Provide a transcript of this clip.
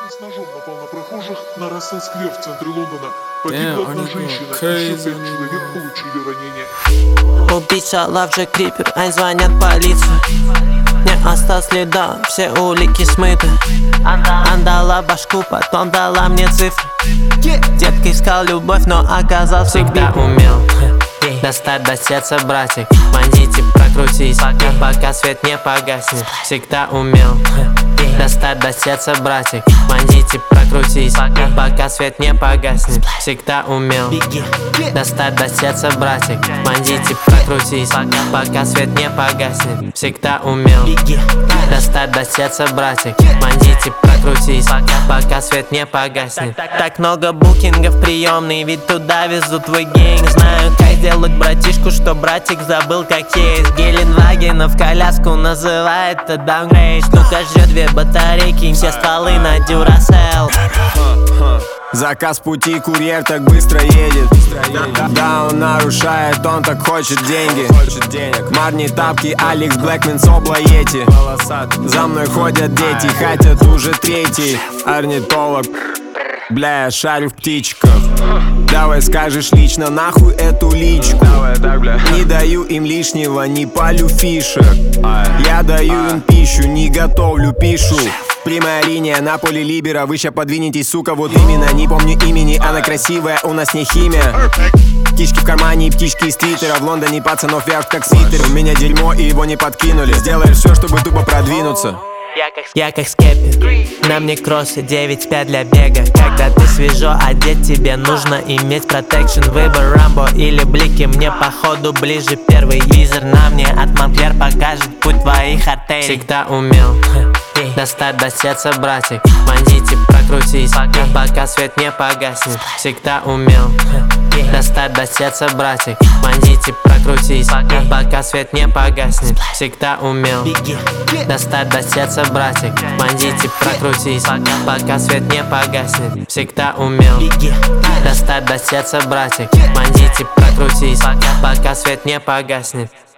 С ножом напал на прохожих на Рассел-сквер в центре Лондона. Погибла одна женщина, еще 5 человек получили ранения. Убийца Лавджек Крипер, ай, звонят полицию. Не осталось следа, все улики смыты. Отдала башку, потом дала мне цифры. Детка искал любовь, но оказался всегда умел достать до сердца, братик. Бандите, прокрутись, пока свет не погаснет. Всегда умел достать до сердца, братик. Бандите, прокрутись, пока свет не погаснет. Всегда умел достать до сердца, братик. Бандите, прокрутись, пока свет не погаснет. Всегда умел достать до сердца, братик. Бандите, прокрутись, пока свет не погаснет. Так много букингов приемный, ведь туда везут твой гейм. Знаю, как сделать братишку, что братик забыл, как есть. Геленвагена в коляску называет это даунгрейд. Штука жрет 2 батарейки, все стволы на Duracell. Заказ пути, курьер так быстро едет. Да, он нарушает, он так хочет деньги. Марни тапки, Алекс Блэкмен, Собла Йети. За мной ходят дети, хотят уже третий. Орнитолог, бля, я шарю в птичках. Давай скажешь лично, нахуй эту личку. Не даю им лишнего, не палю фишек. Я даю им пищу, не готовлю, пишу. Прямая линия на поле либера, вы ща подвинетесь, сука, вот именно. Не помню имени, она красивая, у нас не химия. Птички в кармане и птички из твиттера. В Лондоне пацанов вяжут как свитер. У меня дерьмо и его не подкинули. Сделаешь все, чтобы тупо продвинуться. Я как скеппи, на мне кроссы 9.5 для бега. Когда ты свежо одет, тебе нужно иметь протекшн. Выбор Рамбо или блики, мне походу ближе первый. Визор на мне от Монклер покажет путь твоих артерий. Всегда умел достать до сердца, братик. Бандите, прокрутись, пока свет не погаснет. Всегда умел достать до сердца, братик. Бандите, прокрутись, пока свет не погаснет. Всегда умел достать до сердца, братик. Бандите, прокрутись, пока свет не погаснет. Всегда умел достать до сердца, братик. Бандите, прокрутись, пока свет не погаснет.